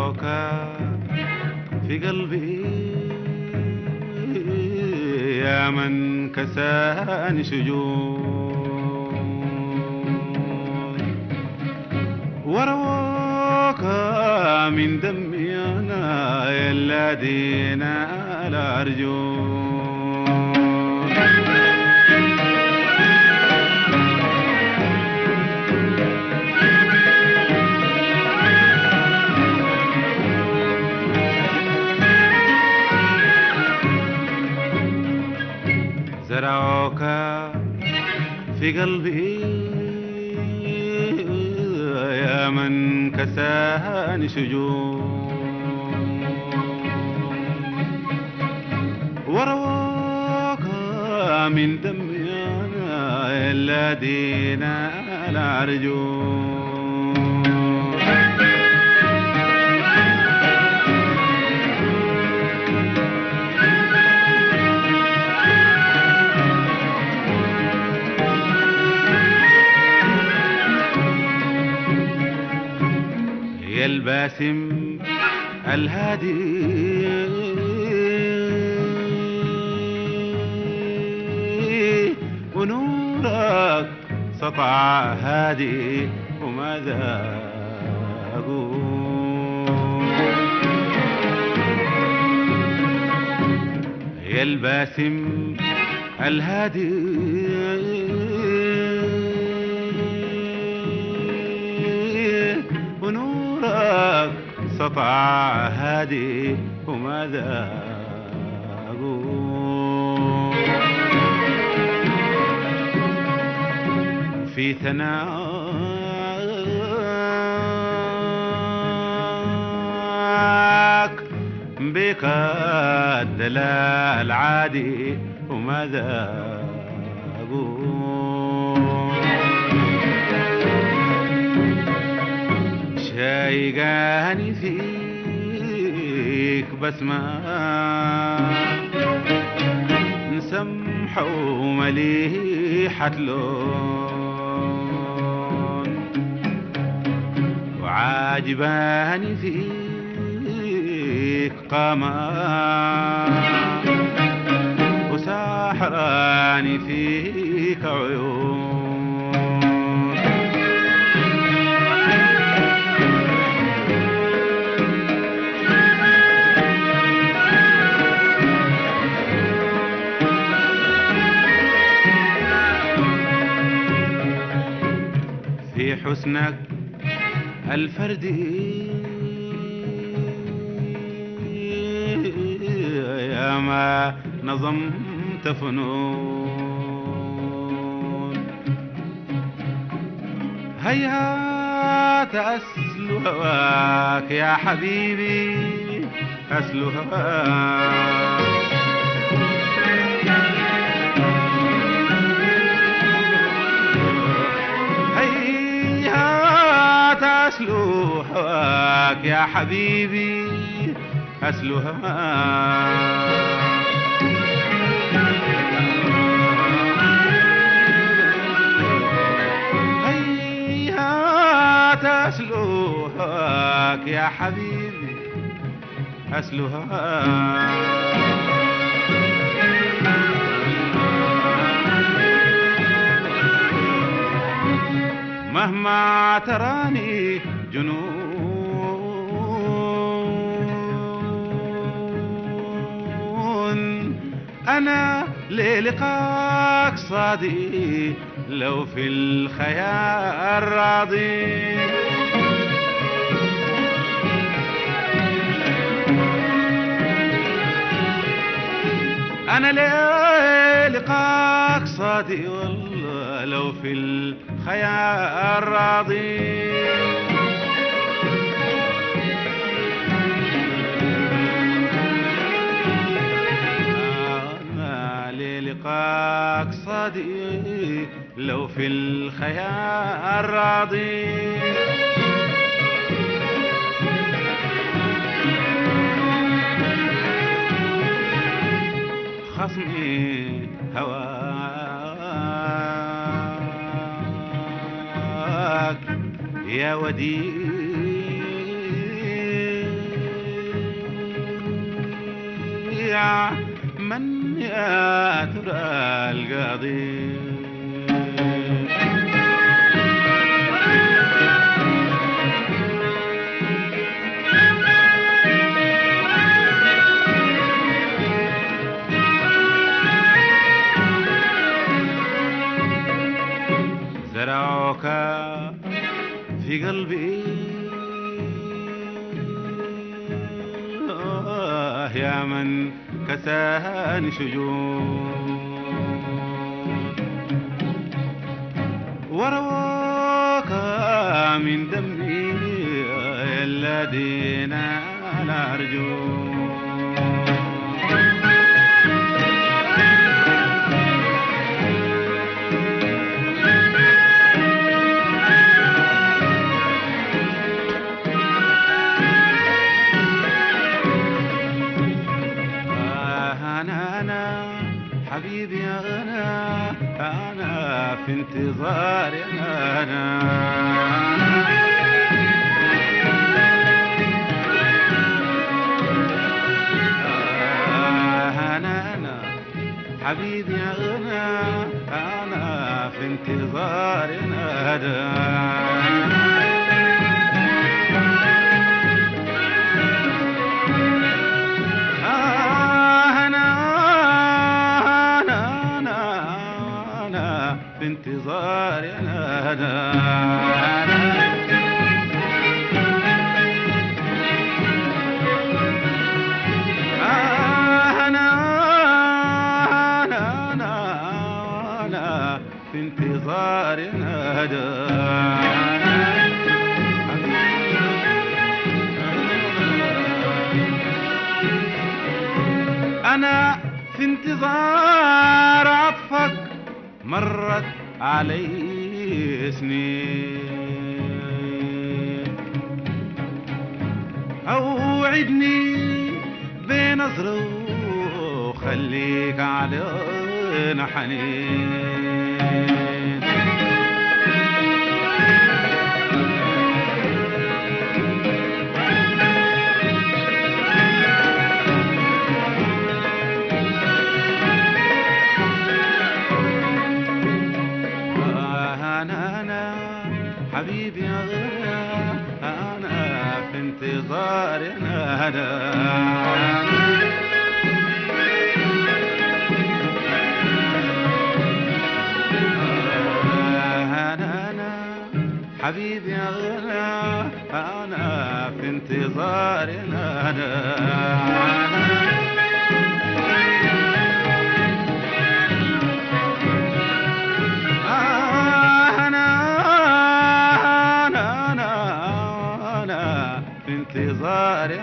زرعوك في قلبي يا من كساني شجون، وروك من دمي أنا يلا دينا الأرجون. زرعوك في قلبي يا من كساني شجون، وروك من دمي أنا إلا دينا الأرجون. يا الباسم الهادي ونورك سطع هادي وماذا أقول. يا الباسم الهادي ونورك سطع هادي وماذا أقول. في ثناك بك الدلال عادي وماذا أقول. شايقاني فيك بسمة نسمح ومليحة لون، وعاجباني فيك قامة وساحراني فيك عيون. في حسنك الفردي يا ما نظمت فنون، هيهات أسلو هواك يا حبيبي أسلو هواك. أسلو هواك يا حبيبي أسلو هواك. هيهات أسلو هواك يا حبيبي أسلو هواك. مهما تراني جنون أنا للقاك صادي لو في الخيال راضي. أنا للقاك صادي والله لو في الخيال راضي. أنا للقاك صادي لو في الخيال راضي. خصمي هواك يا وديع من يا ترى القاضي؟ زرعوك في قلبي يا من كساني شجون، وروك من دمي الذين لا أرجو. حبيبي أنا في انتظاري أنا حبيبي أنا في انتظاري في انتظاري أنا في انتظاري أنا في انتظار عطفك، مرت علي سنين، أوعدني بنظرة وخليك علينا حنين. حبيبي أنا في انتظاري أنا حبيبي أنا في انتظاري في انتظاري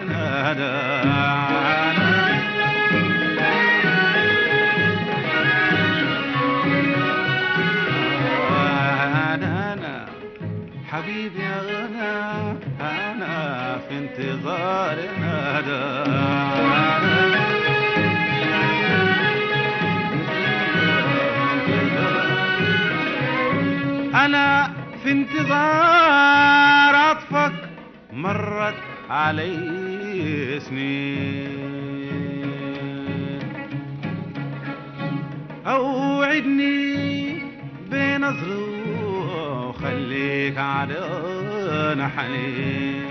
أنا حبيبي أنا في انتظاري أنا في انتظار عطفك، مرت علي سنين، أوعدني بنظرة وخليك علينا حنين.